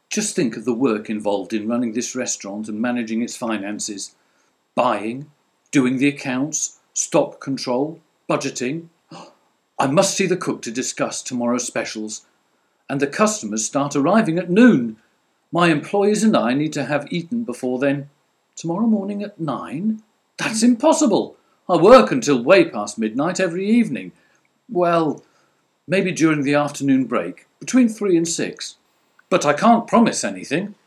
Just think of the work involved in running this restaurant and managing its finances. Buying, doing the accounts, stock control, budgeting. I must see the cook to discuss tomorrow's specials. And the customers start arriving at noon. My employees and I need to have eaten before then. Tomorrow morning at 9? That's impossible. I work until way past midnight every evening. Well, maybe during the afternoon break, between 3 and 6. But I can't promise anything.